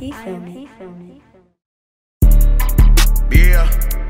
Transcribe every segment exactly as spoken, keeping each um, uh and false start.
P filming. Yeah.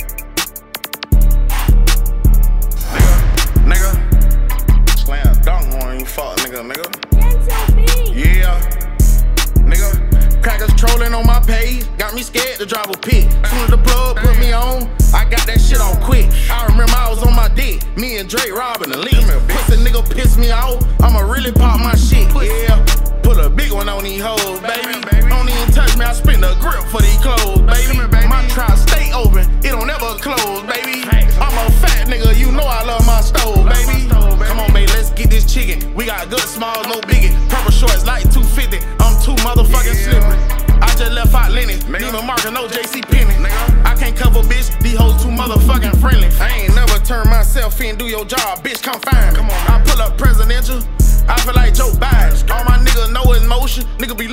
Nigga, nigga. Slam dunk on you, fuck nigga, nigga. Yeah. Nigga, crackers trolling on my page. Got me scared to drive a pit. Soon as the plug put me on, I got that shit on quick. I remember I was on my dick. Me and Drake robbing the league. Pussy nigga piss me off. I'ma really pop my shit. Yeah. Put a big one on these hoes, baby. Don't even touch me, I spin the grip for these clothes, baby. My trap stay open, it don't ever close, baby. I'm a fat nigga, you know I love my stove, baby. Come on, baby, let's get this chicken. We got good smalls, no biggie. Purple shorts like two fifty, I'm too motherfucking slippery. I just left out Lenny, Neiman Marcus, no J C Penney. I can't cover, bitch, these hoes too motherfucking friendly. I ain't never turn myself in, do your job, bitch, come find me. I pull up presidential, I feel like Joe Biden. All my niggas know it's motion, nigga be